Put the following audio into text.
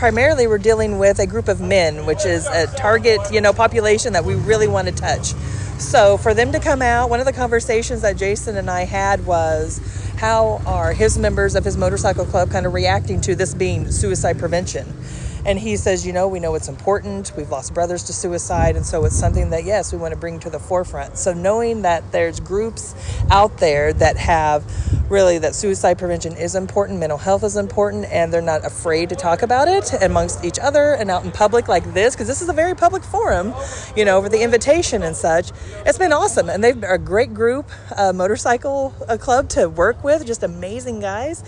Primarily, we're dealing with a group of men, which is a target, population that we really want to touch. So for them to come out, one of the conversations that Jason and I had was, how are his members of his motorcycle club kind of reacting to this being suicide prevention? And he says, we know it's important. We've lost brothers to suicide. And so it's something that, yes, we want to bring to the forefront. So knowing that there's groups out there that have really that suicide prevention is important, mental health is important, and they're not afraid to talk about it amongst each other and out in public like this, because this is a very public forum, over the invitation and such. It's been awesome. And they've been a great group, motorcycle club to work with, just amazing guys.